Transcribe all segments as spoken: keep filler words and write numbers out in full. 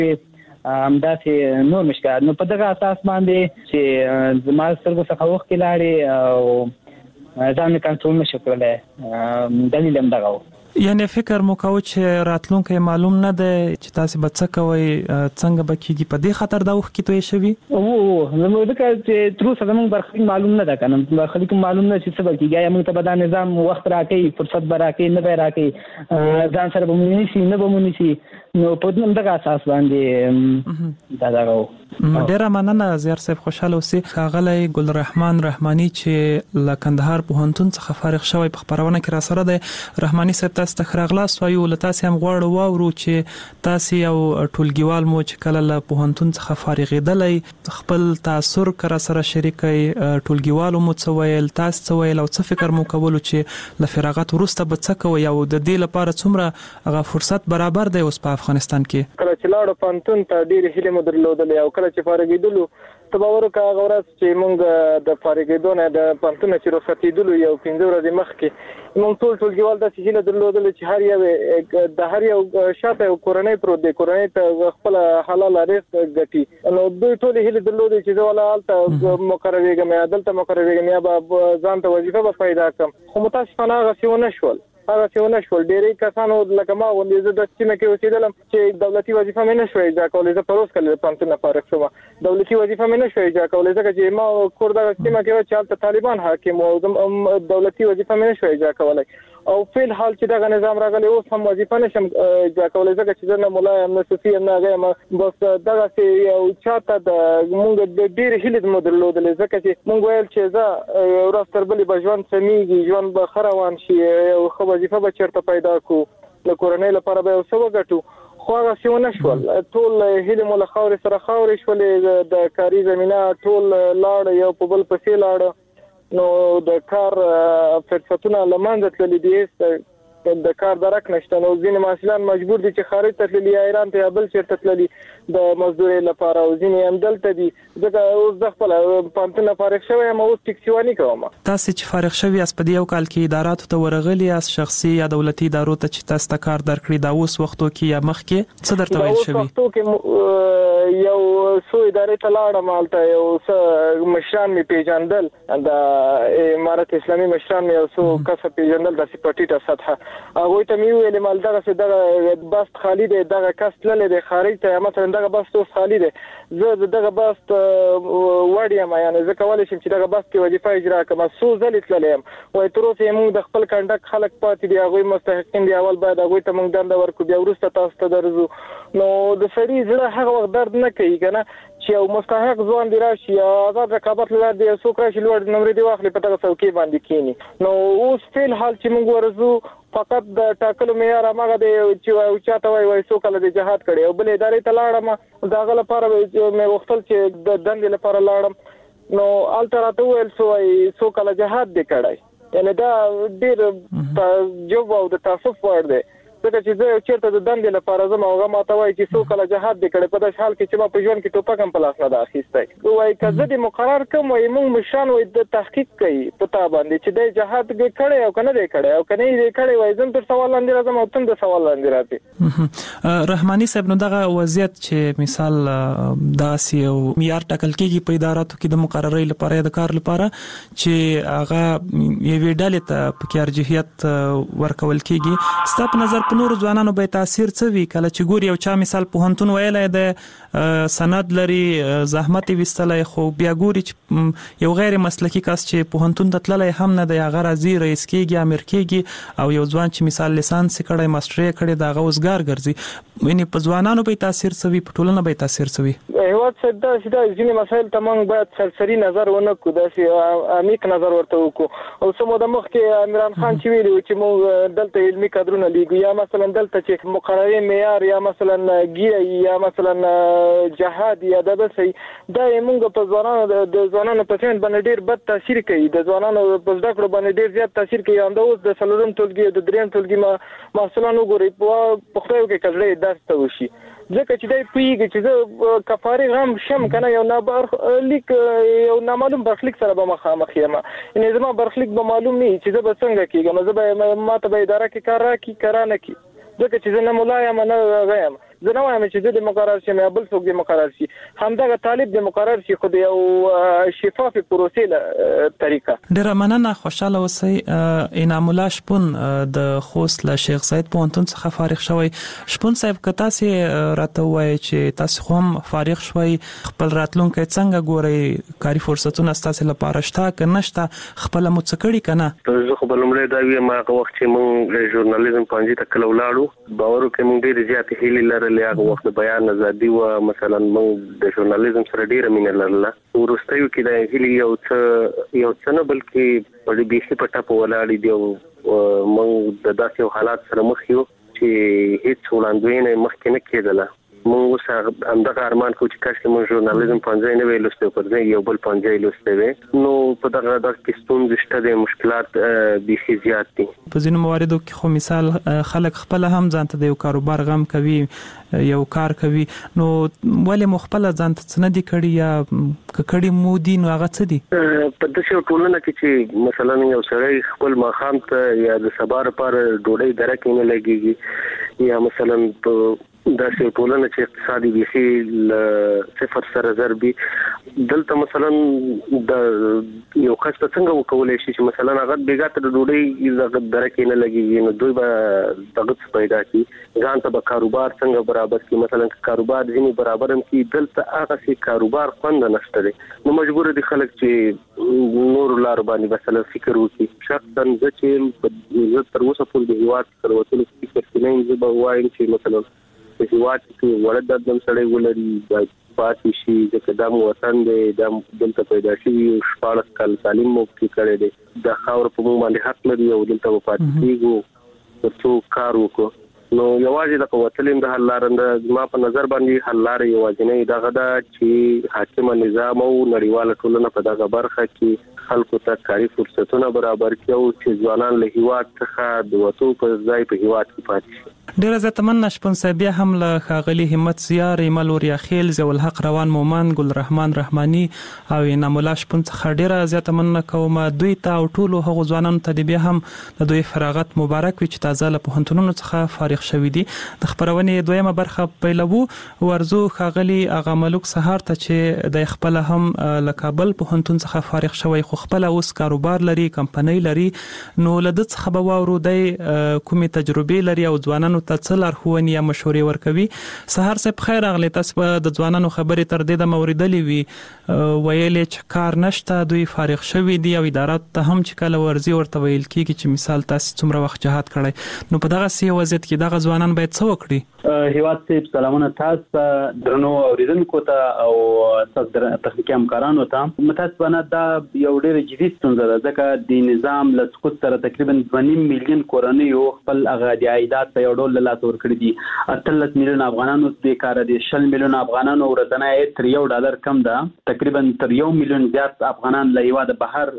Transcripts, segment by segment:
همداسې نور مشکلات. نو په دغه اساس باندې چې زما سترګو څخه اوښکې لاړې او ځان مې کنټرول نه شو کولی، دلیل هم دغه و. یعنی فکر مو کوو چې راتلونکی معلوم نه دی چې تاسو به څه کوئ، څنګه به کېږي، په دې خاطر دا اوښکې تویې شوي؟ او نو ځکه چې تر اوسه زموږ برخلیک معلوم نه ده که نه، برخلیک معلوم نه چې څه به کېږي، یا موږ ته به دا نظام وخت راکوي، فرصت به راکوي، نه به یې راکوي، ځان سره به مو نیسي، نه به مو نیسي. نو په دغه اساس باندې دا دغه و. ډیره مننه زیار صاحب، خوشاله اوسئ. ښاغلی ګلرحمان رحماني چې له کندهار پوهنتون څخه فارغ شوی په خپرونه کې را سره دی. رحماني صاحب تاسو ته ښه راغلاست وایو. له تاسې هم غواړو واورو چې تاسې یو ټولګیوال مو چې کله له پوهنتون څخه فارغېدلی خپل تاثر که را سره شریکئ، ټولګیوالو مو څه ویل، تاسو څه ویل، او څه فکر مو کولو چې له فراغت وروسته به څه کوئ، او د دې لپاره څومره هغه فرصت برابر دی اوس په افغانستان کې؟ کله چې لاړو پوهنتون ته ډېرې هیلې مو درلودلې، او کله چې فارغېدلو ته به وروکه هغه ورځ چې موږ د فارغېدو نه د پوهنتون چې رخصتېدلو یو پنځه ورځې مخکې موږ ټول ټولګیوال داسې هیله درلودلې چې هر یو د هر یو شاته یو کورنۍ پروت دی، کورنۍ ته خپله حلاله رزق ګټي. نو دوی ټولې هیلې درلودې چې زه والا هلته مقررېږم یا دلته مقررېږم یا به ځان ته وظیفه به پیدا کړم، خو متاسفانه هغسې ونه شول. هغه څه ونه شول. ډېری کسانو لکه ما غوندې زه د سیمه کې اوسېدلم چې دولتي وظیفه مې نه شوه اجرا کولی. زه پروس کله د پوهنتون نه فارغ شوم، دولتي وظیفه مې نه شوه اجرا کولی ځکه چې ما کور دغه سیمه کې و چې هلته طالبان حاکم و، دولتي وظیفه مې نه شوه اجرا کولی. او فعل حال چې دغه نظام راغلی اوس هم وظیفه نشم اجرا کولی ځکه چې زه نه ملا یم نه صوفي یم نه هغه یم. بس دغسې یو چاته د مونږ د ډېرې هیلې مو درلودلې ځکه چې مونږ ویل چې زه یو ورځ تر بلې به ژوند سمیږي، ژوند به ښه روان شي، یو ښه وظیفه به چېرته پیدا کړو، د کورنۍ لپاره به یو څه وګټو. خو هغسې ونه شول. ټول هیلې مو له خاورې سره خاورې شولې، د کاري زمینه ټول لاړه، یو په بل پسې لاړه. نو د کار فرصتونه له منځه تللي دي، د کار درک نشته. نو ځینې محصلان مجبور دي چې خارج ته تللي، یا ایران ته یا بل چېرته تللي د مزدورۍ لپاره، او ځینې هم دلته دي. ځکه اوس زه خپله پوهنتون نه فارغ شوی یم، اوس ټکسیواني کوم. تاسې چې فارغ شوي یاست په دې یو کال کې اداراتو ته ورغلي یاست، شخصي یا دولتي ادارو ته چې تاسو ته کار درکړي، دا اوس وختو کې یا مخکې څه درته ویل شوي؟ اوس وختو کې یو څو ادارې ته لاړم، هلته یو څه مشران مې پېژندل، د امارت اسلامي مشران مې یو څو کسه پېژندل، داسې په ټیټه سطحه. هغوی ته مې وویلې مال دغسې دغه بست خالي دی، دغه کس تللی دی خارج ته، یا مثلا دغه بست اوس خالي دی، زه د دغه بست وړ یم، یعنې زه کولی شم چې دغه بست کې وظیفه اجرا کړم. څو ځلې تللی یم، وایي تر اوسه یې موږ د خپل کنډک خلک پاتې دي، هغوی مستحقین دي، اول باید هغوی ته موږ دنده ورکړو، بیا وروسته تاسو ته درځو. نو د سړي زړه هغه وخت درد نه کوي که نه چې یو مستحق ځوان دی راشي، یا آزاد رقابت له لارې دی یو څوک راشي لوړ نمرې دې واخلي په دغه څوکۍ باندې کښېني. نو اوس فعل حال چې موږ ورځو فقط د ټاکلو معیار هماغه دی چې چاته وایي وایي څو کله دې جهاد کړی، او بلې ادارې ته لاړم، د هغه لپاره مې غوښتل چې د دندې لپاره لاړم. نو هلته راته وویل شو وایي څو کله جهاد دې کړی. یعنې دا ډېر تعجب او د تاسف وړ دی، ځکه چې زه یو چېرته د دندې لپاره ځم، هغه ماته وایي چې څو کله جهاد دې کړی، په داسې حال کې چې ما په ژوند کې ټوپک هم په لاس نه ده اخیستی. وایي که زه دې مقرر کړم، وایي موږ مشران وایي د تحقیق کوي په تا باندې چې دی جهاد دې کړی او که نه دی کړی، او که نه یې کړی وایي زه هم تر سوال لاندې راځم او ته هم د سوال لاندې راځې. رحماني صاحب، نو دغه وضعیت چې مثال داسې یو معیار ټاکل کېږي په اداراتو کې د مقررۍ لپاره یا د کار لپاره چې هغه یوې ډلې ته پکې ارجحیت ورکول کېږي، ستا په نظر په نورو ځوانانو به تاثیر څه وي کله چې ګوري یو چا مثال پوهنتون ویلی د سند لري، زحمت یې ویستلی، خو بیا ګوري چې یو غیر مسلکي کس چې پوهنتون ته تللی هم نه دی، هغه راځي رئیس کېږي، امیر کېږي، او یو ځوان چې مثال لیسانس یې کړی، ماسټري یې کړی، د هغه اوزګار ګرځي. یعنې په ځوانانو به تاثیر څه وي، په ټولنه به تاثیر څه وي؟ هېواد صاحب داسې ده، ځینې مسایل ته موږ باید سرسري نظر ونه کړو، داسې عمیق نظر ورته وکړو. او څه موده مخکې امیران خان چې ویلي و چې موږ دلته علمي کادرونه لیږو، یا مثلا دلته چې مقررې معیار یا مثلا ګیره یا مثلا جهاد یا د بل شي، دا یې موږ په ځوانانو د ځوانانو په ذهن باندې ډېر بد تاثیر کوي، د ځوانانو په زده کړو باندې ډېر زیات تاثیر کوي. همدا اوس د څلورم ټولګي او د درېیم ټولګي محصلان وګورئ، په خدای وکړئ که زړه یې درس ته وشي، ځکه چې دی پوهېږي چې زه که فارغ هم شم که نه، یو نابرخلیک یو نامعلوم برخلیک سره به مخامخ یم. یعنې زما برخلیک به معلوم نه وي چې زه به څنګه کېږم، زه به ما ته به اداره کې کار راکړي که را نه کړي، ځکه چې زه نه ملا یم نه هغه یم. زه نه وایم چې د مقرر شي نه بل څوک د مقرر شي همدغه طالب د مقرر شي خو د یو شفاف پروسې له طریقه. ډیره مننه، خوشاله اوسئ. انعام الله شپون د خوست له شیخ زاید پوهنتون څخه فارغ شوی. شپون صاحب که تاسو راته وایي چې تاسو هم فارغ شوي خپل راتلونکي څنګه ګورئ، کاري فرصتونه ستاسو لپاره شته که نشته، خپل مو څه کړي که نه؟ زه خو به لومړی دا وایم هغه وخت چې موږ ژورنالیزم پوهنځي ته کله ولاړو باور وکړئ موږ ډېرې زیاتې هیلې لرلې. هغه وخت د بیان ازادي وه، مثلا موږ د ژورنالیزم سره ډېره مینه لرله. وروستیو کې د هیلې یو څه یو څه نه بلکې په بیخي په ټپه ولاړې دي او موږ د داسې یو حالات سره مخ یو چې هیڅ وړاندوینه مخکې نه کېدله. موږ اوس همدغه ارمان کوو چې کاشکې موږ ژورنالیزم پوهنځی نه وی لوستی پر ځای یو بل پوهنځی لوستی وی. نو په دغه دغه کې ستونزې شته دي، مشکلات بیخي زیات دي. په ځینو مواردو کې خو مثال خلک خپل هم ځان ته د یو کاروبار غم کوي، یو کار کوي، نو ولې مو خپل ځان ته څه نه دي کړي یا که کړي مو دي نو هغه څه دي؟ په داسې یو ټولنه کې چې مثلا یو سړی خپل ماښام ته یا د سبا لپاره ډوډۍ درکې نه لګېږي، یا مثلا په داسې یو ټولنه چې اقتصادي بیخي له صفر سره ضرب وي، دلته مثلا د یو کس ته څنګه وکولی شي چې مثلا هغه بېګا ته د ډوډۍ دغه درکې نه لګېږي، نو دوی به دغه څه پیدا کړي، ځان ته به کاروبار څنګه برابر کړي. مثلا که کاروبار ځینې برابر هم کړي، دلته هغسې کاروبار خوند نشته دی. نو مجبور دي خلک چې نورو لارو باندې مثلا فکر وکړي. شخصا زه چې زه تر اوسه پورې د هېواد څخه د وتلو فکر کې نه یم، زه به وایم چې مثلا په هېواد کې وړه دردم سړی ولري باید پاتې شي، ځکه دا مو وطن دی، دا دلته پیدا شوي یو شپاړس کال تعلیم مو پکې کړی دی، دا خاوره په موږ باندې حق لري او دلته به پاتې کېږو تر څو کار وکړو. نو یوازې دغه وتل یم د حل لاره نه. زما په نظر باندې حل لاره یوازینۍ دغه ده چې حاکمه نظام او نړیواله ټولنه په دغه برخه کې خلکو ته کاري فرصتونه برابر کړي او چې ځوانان له هېواد څخه د وتو پر ځای په هېواد کې پاتې شي. ډیره زیاته مننه شپون صاحب. بیا هم له ښاغلي همت زیار، ایمل وریا خیل، ضیاءالحق روان مومند، ګل رحمان رحماني او انعام الله شپون څخه ډیره زیاته مننه کوم. دوی ته او ټولو هغو ځوانانو ته بیا هم د دوی فراغت مبارک وي چې تازه له پوهنتونونو څخه فارغ شوي دي. د خپرونې دویمه برخه پیلوو. ورزو ښاغلي اغا ملک سهار ته چې د خپل هم له کابل پوهنتون څخه فارغ شوی خو خپل اوس کاروبار لري، کمپنۍ لري، نو له ده څخه به واورو دی کومې تجربې لري او ځوانانو ته څه لارښوونې یا مشورې ورکوي. سهار صاحب خیر راغلی. تاسو به د ځوانانو خبرې تر دې دمه اورېدلې وي، ویلې چې کار نشته، دوی فارغ شوي دي او اداراتو ته هم چې کله ورځي ورته ویل کېږي چې مثال تاسو څومره وخت جهاد کړی، نو په دغسې وضعیت کې دغه ځوانان باید څه وکړي؟ هیواد صاحب سلامونه تاسو ته، درنو اورېدونکو ته او تاسو تخنیکي همکارانو ته. متاسفانه دا یو ډېره جدي ستونزه ده، ځکه د نظام له سقوط سره تقریبا دوه نیم میلیون کورنیو خپل هغه د عایدات په یو ډول له لاسه ورکړي دي. اتلس میلیون افغانانو بېکاره دي، شل میلیون افغانانو ورځنی عاید تر یو ډالر کم ده، تقریبا تر یو میلیون زیات افغانان له هېواده بهر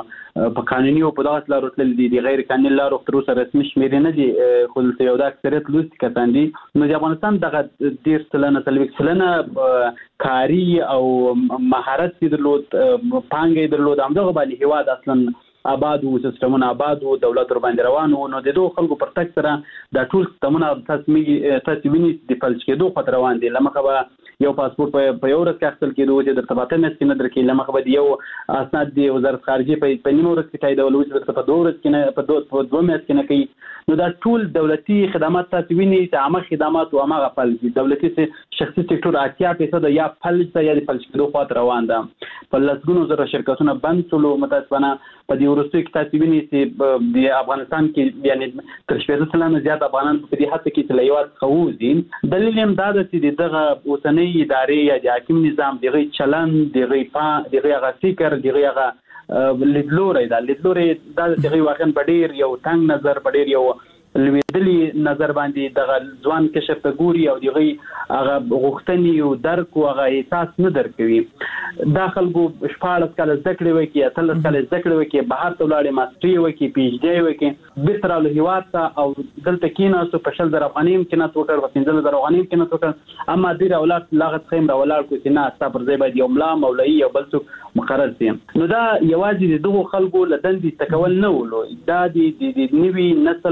په قانوني او په دغسې لارو تللي دي. د غیر قانوني لارو تر اوسه رسمي شمېرې نه دي خو دلته یو د اکثریت لوستي کسان دي. نو د افغانستان دغه دېرش سلنه څلوېښت سلنه کاري او مهارت یې درلود، پانګه یې درلود، همدغه باندې هېواد اصلا آباد وو، سیستمونه آباد وو، دولت ورباندې روان وو. نو د دغو خلکو پر تګ سره دا ټول سیستمونه تاسو وینئ د فلج کېدو خواته روان دي. له مخه به یو پاسپورت په یو ورځ کې اخیستل کېدو چې درته په اته میاشتې کې نه درکوي، له مخه به د یو اسناد د وزارت خارجې په نیمه ورځ کې تاییدول، اوس درته په دوه ورځ کې نه په دوه میاشتې کې نه کوي. نو دا ټول دولتي خدمات تاسو وینئ چې عامه خدمات او هماغه فلج دي. دولتي شخصي سکتور اتیا فیصده یا فلج ته یا د فلج کېدو خواته روان ده. په لسګونو زره شرکتونه بند شولو. متاسفانه په دې وروستیو کې تاسو وینئ چې د افغانستان کې یعنې تر شپېته سلنه زیات افغانان په دې هڅه کې چې له هېواد څخه ووځي. دلیل یې هم دا ده چې د دغه اوسنۍ ادارې یا د حاکم نظام د هغې چلند، د هغې د هغې هغه فکر، د هغې هغه لیدلوری ده لیدلوری دا د هغې واقعا په ډېر یو تنګ نظر، په ډېر یو لوېدلي نظر باندې دغه ځوان کشر ته ګوري او د هغې هغه غوښتنې او درک او هغه احساس نه درکوي. دا خلکو شپاړس کاله زده کړې وکړي، اتلس کاله زده کړې وکړي، بهر ته ولاړې، ماسټري یې وکړي، پي ایچ ډي یې وکړي، بېرته راغلو هېواد ته او دلته کېناستو، په شل زره افغانۍ هم قناعت وکړ، په پنځلس زره افغانۍ هم قناعت وکړ، اما دوی راولاړ له هغه څخه هم راولاړ کړو چې نه ستا پر ځای باید یو ملا، مولوي یا بل څوک مقرر شي. نو دا یوازې د دغو خلکو له دندې ایسته کول نه ولو، دا د نوي نسل هغه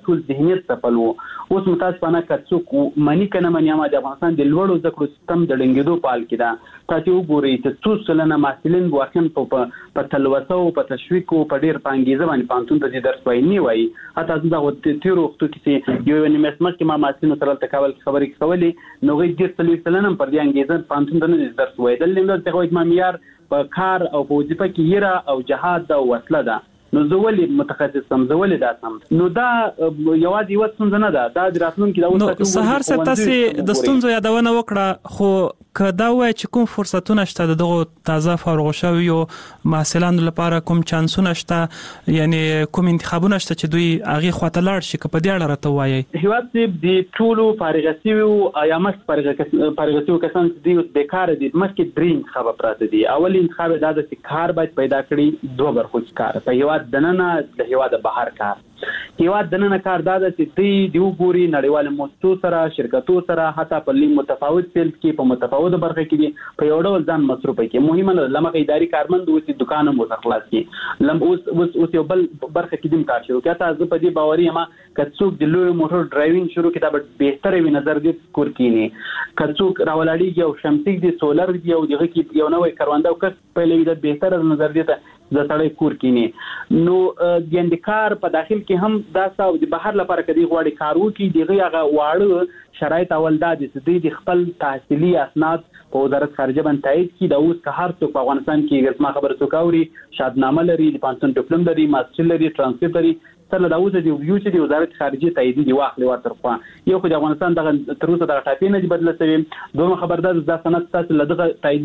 ټول ذهنیت تپلو. اوس متاسفانه کڅوک منی کنه منی ما د افغانستان د لوړو زده کړو سیستم د ډنګېدو پال کې ده. تاسو وګورئ چې څو سلنه محصلین واقعا په په تلوسه او په تشویق او په ډیر پانګیزه باندې پانتون ته درس وایي نه وایي. حتی دا تیر وخت کې یو نیمه سمه کې ما محصلین سره تکول خبرې کولې نو غي ډیر تلوي سلنه پر دې انګیزه پانتون ته نه درس وایي. د لمر ته وایي معیار په کار او په وظیفه کې یره او جهاد او وسله ده. نو زولي متخصص سم زولي دا سم نو دا یوازې یو څنګه نه ده دا د راتلونکي دا نو سهار سره تاسو د ستونزو یادونه وکړه خو کدا وای چې کوم فرصتونه شته دغه تازه فارغ شوی او محصلانو لپاره کوم چانسونه شته یعنی کوم انتخابونه شته چې دوی هغه خواته لاړ شي که په دې اړه راته وایي. هیواد دې ټولو فارغ شوی او یا مخ فارغ فارغ شوی کسان چې بیکار دي مخکې درې انتخاب پراته دي. اول انتخاب دا د کار باید پیدا کړي دوه برخو کار په هیواد دننه د هیواد بهر کار. هیواد دننه کار دا د چې دی وګوري نړیوال مؤسسو سره شرکتو سره حتی په لیم متفاوت فیلډ کې په متفاوت برخه کې دي په یو ډول ځان مصروف کې مهمه نه لمغه اداري کارمند اوس دکان مو خلاص کې لم اوس اوس یو بل برخه کې دم کار شروع کړه. تاسو په دې باوري ما کڅوک د لوی موټر ډرایوینګ شروع کړه به بهتره وي نظر دې کور کینی کڅوک راولاړي یو شمسي دي سولر دی او دغه کې یو نوې کارواندا او کس په لوي د بهتره نظر دې ته د سړی کور کینی. نو د اندکار په داخل کې هم دا ساو د بهر لپاره کدي غواړي کارو کې دیغه هغه واړه شرایط اول دا دي د خپل تحصیلي اسناد په وزارت خارجه باندې تایید کی دا اوس که هر څوک په افغانستان کې رسمه خبره څوکاوري شادنامه لري د پانسون ډیپلوم لري ماستر لري ترانسکریپټ لري سره دا اوس د یو چې د وزارت خارجه تایید دی واخلي ورته خو یو خو د افغانستان دغه تر اوسه دغه ټاپې نه بدل شوی. دوه خبردار د سند تاسو لدغه تایید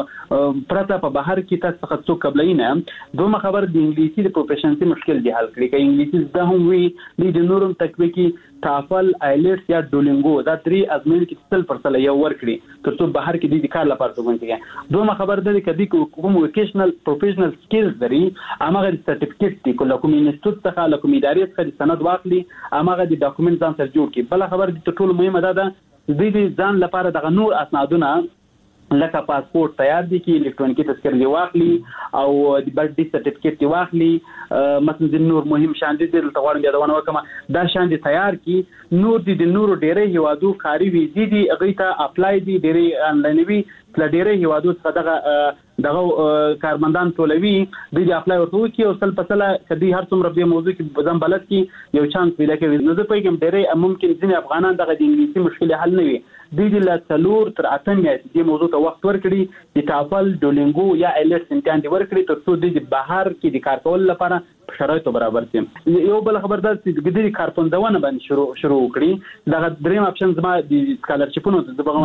پرته په بهر کې تاسو څخه څوک قبلای نه. دوه خبر د انګلیسي د پروفیشنسي مشکل دی حل کړی که انګلیسي زده هم وي د نورم تکویکی تافل آیلټس یا ډولینګو دا درې ازموینې کې تل پر تل یو ور کړی ترڅو بهر کې د کار لپاره څنګه. دوه خبر ده کدي کوم وکیشنل پروفیشنل سکلز لري امغه سرټیفیکیټ دی کوم کوم انسټیټیوټ څخه له کوم ادارې څخه سند واخلي امغه د ډاکومنټ ځان سره جوړ کړي. بل خبر د ټول مهمه ده د دې ځان لپاره د نور اسنادونه لکه پاسپورت تیار دي کې الکترونیکی تذکره دی واخلي او د برډ سرټیفیکیټ دی واخلي مثلا د نور مهم شان دي د تغوړم یادونه وکم دا شان دي تیار کی نور دي د نور ډېرې هوادو کاری وی دي دي اغه ته اپلای دي ډېرې انلاین وی پل ډېرې هوادو څخه دغه دغه کارمندان ټولوي د دې اپلای ورته کی او سل پسله کدي هر څومره به موضوع کې ځم بلد کی یو چانس پیدا کوي. نو زه پېږم ډېرې ممکن ځینې افغانان دغه د انګلیسي مشکل حل نه وي د دې لا څلور تر اته میاشتې د موضوع ته وخت ورکړي د تافل ډولینګو یا ایلټس امتحان دی ورکړي ترڅو د بهر کې د کار کول لپاره شرایط برابر شي. یو بل خبردار چې د دې کارپوندونه باندې شروع شروع کړي دغه دریم اپشن زما د سکالرشپونو د